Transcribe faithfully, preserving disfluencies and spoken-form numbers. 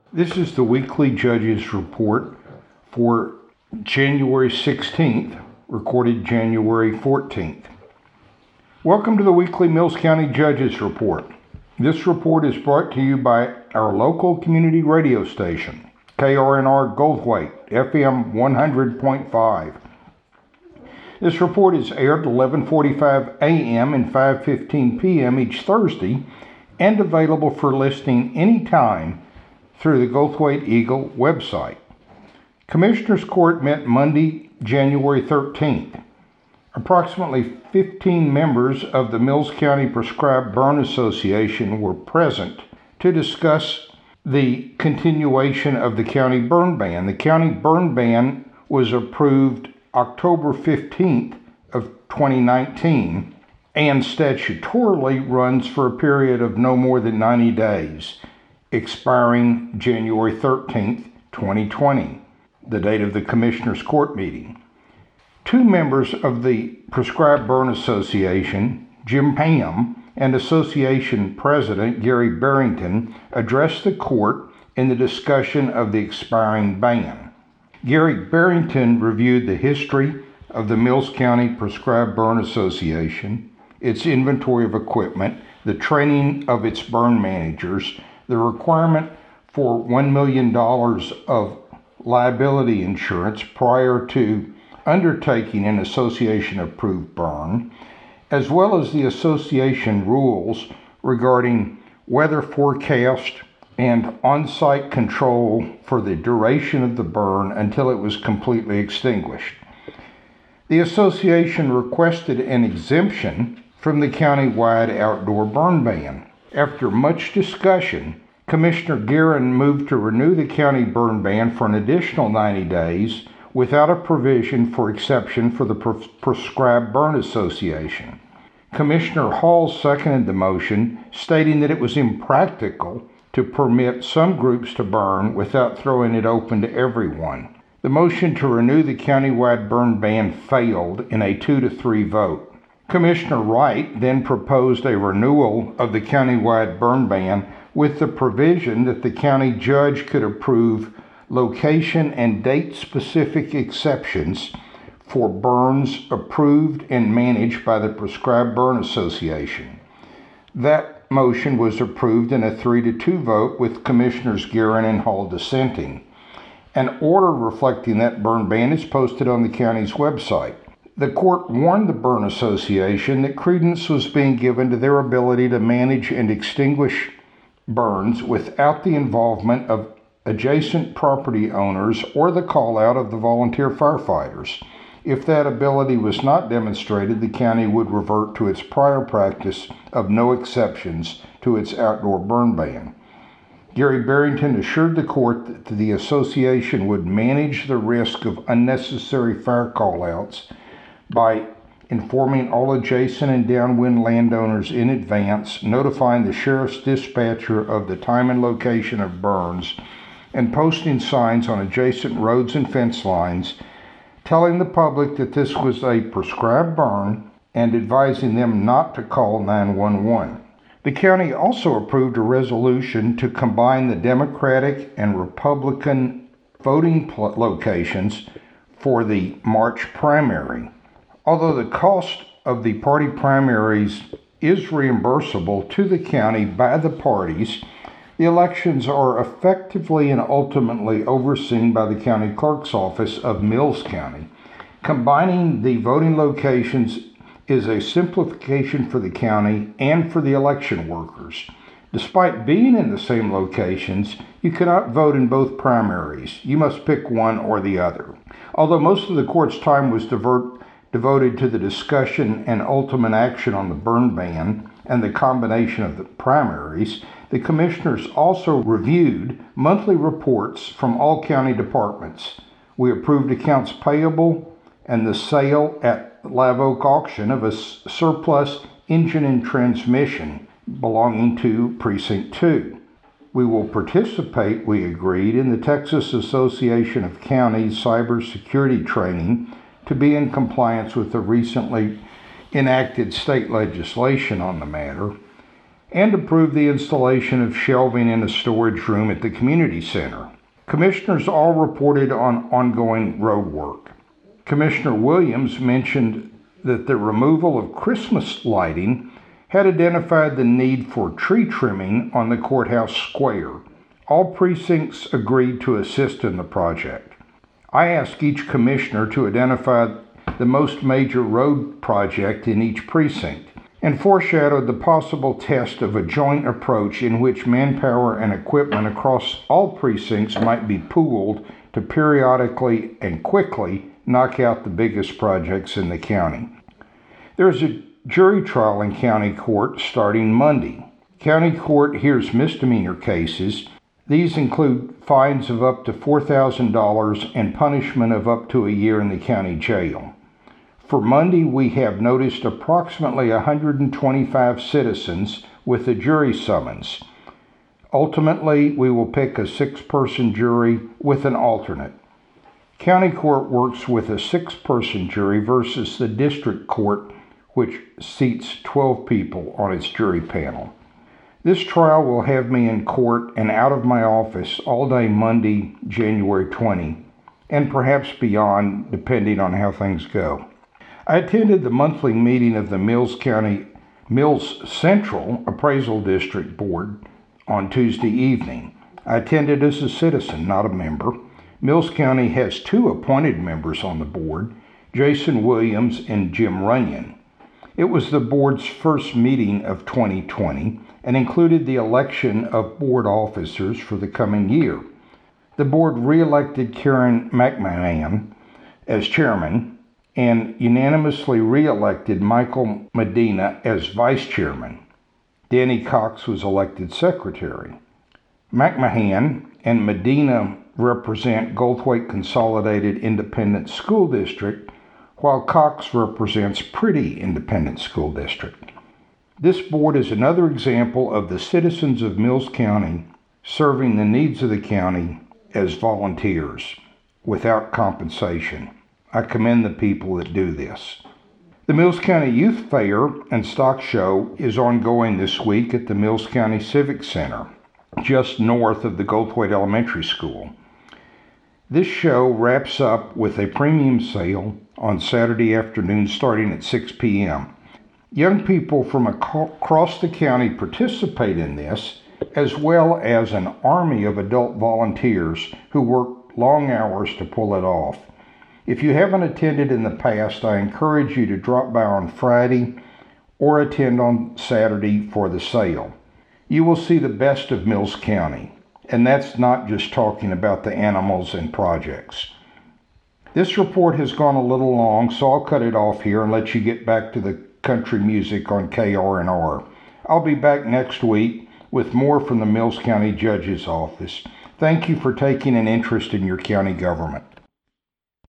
This is the weekly Judges Report for January sixteenth, recorded January fourteenth. Welcome to the weekly Mills County Judges Report. This report is brought to you by our local community radio station, K R N R Goldthwaite, F M one hundred point five. This report is aired at eleven forty-five a m and five fifteen p m each Thursday and available for listening anytime through the Goldthwaite Eagle website. Commissioners Court met Monday, January thirteenth. Approximately fifteen members of the Mills County Prescribed Burn Association were present to discuss the continuation of the county burn ban. The county burn ban was approved October fifteenth of twenty nineteen and statutorily runs for a period of no more than ninety days, expiring January thirteenth, twenty twenty, the date of the Commissioners Court meeting. Two members of the Prescribed Burn Association, Jim Pam and Association President Gary Barrington, addressed the court in the discussion of the expiring ban. Gary Barrington reviewed the history of the Mills County Prescribed Burn Association, its inventory of equipment, the training of its burn managers, the requirement for one million dollars of liability insurance prior to undertaking an association-approved burn, as well as the association rules regarding weather forecast and on-site control for the duration of the burn until it was completely extinguished. The association requested an exemption from the county-wide outdoor burn ban. After much discussion, Commissioner Guerin moved to renew the county burn ban for an additional ninety days without a provision for exception for the Pre- Prescribed Burn Association. Commissioner Hall seconded the motion, stating that it was impractical to permit some groups to burn without throwing it open to everyone. The motion to renew the countywide burn ban failed in a two to three vote. Commissioner Wright then proposed a renewal of the countywide burn ban with the provision that the county judge could approve location and date-specific exceptions for burns approved and managed by the Prescribed Burn Association. That motion was approved in a three to two vote with Commissioners Guerin and Hall dissenting. An order reflecting that burn ban is posted on the county's website. The court warned the Burn Association that credence was being given to their ability to manage and extinguish burns without the involvement of adjacent property owners or the call-out of the volunteer firefighters. If that ability was not demonstrated, the county would revert to its prior practice of no exceptions to its outdoor burn ban. Gary Barrington assured the court that the association would manage the risk of unnecessary fire call-outs by informing all adjacent and downwind landowners in advance, notifying the sheriff's dispatcher of the time and location of burns, and posting signs on adjacent roads and fence lines, telling the public that this was a prescribed burn and advising them not to call nine one one. The county also approved a resolution to combine the Democratic and Republican voting pl- locations for the March primary. Although the cost of the party primaries is reimbursable to the county by the parties, the elections are effectively and ultimately overseen by the county clerk's office of Mills County. Combining the voting locations is a simplification for the county and for the election workers. Despite being in the same locations, you cannot vote in both primaries. You must pick one or the other. Although most of the court's time was divert devoted to the discussion and ultimate action on the burn ban and the combination of the primaries, the commissioners also reviewed monthly reports from all county departments. We approved accounts payable and the sale at Live Oak Auction of a surplus engine and transmission belonging to Precinct two. We will participate, we agreed, in the Texas Association of Counties cybersecurity training to be in compliance with the recently enacted state legislation on the matter. and approve the installation of shelving in a storage room at the community center. Commissioners all reported on ongoing road work. Commissioner Williams mentioned that the removal of Christmas lighting had identified the need for tree trimming on the courthouse square. All precincts agreed to assist in the project. I asked each commissioner to identify the most major road project in each precinct and foreshadowed the possible test of a joint approach in which manpower and equipment across all precincts might be pooled to periodically and quickly knock out the biggest projects in the county. There's a jury trial in county court starting Monday. County court hears misdemeanor cases. These include fines of up to four thousand dollars and punishment of up to a year in the county jail. For Monday, we have noticed approximately one hundred twenty-five citizens with a jury summons. Ultimately, we will pick a six-person jury with an alternate. County court works with a six-person jury versus the district court, which seats twelve people on its jury panel. This trial will have me in court and out of my office all day Monday, January twentieth, and perhaps beyond, depending on how things go. I attended the monthly meeting of the Mills County Mills Central Appraisal District Board on Tuesday evening. I attended as a citizen, not a member. Mills County has two appointed members on the board, Jason Williams and Jim Runyon. It was the board's first meeting of twenty twenty and included the election of board officers for the coming year. The board re-elected Karen McMahon as chairman and unanimously re-elected Michael Medina as vice chairman. Danny Cox was elected secretary. McMahon and Medina represent Goldthwaite Consolidated Independent School District, while Cox represents Pretty Independent School District. This board is another example of the citizens of Mills County serving the needs of the county as volunteers without compensation. I commend the people that do this. The Mills County Youth Fair and Stock Show is ongoing this week at the Mills County Civic Center, just north of the Goldthwaite Elementary School. This show wraps up with a premium sale on Saturday afternoon starting at six p.m. Young people from across the county participate in this, as well as an army of adult volunteers who work long hours to pull it off. If you haven't attended in the past, I encourage you to drop by on Friday or attend on Saturday for the sale. You will see the best of Mills County, and that's not just talking about the animals and projects. This report has gone a little long, so I'll cut it off here and let you get back to the country music on K R N R. I'll be back next week with more from the Mills County Judge's Office. Thank you for taking an interest in your county government.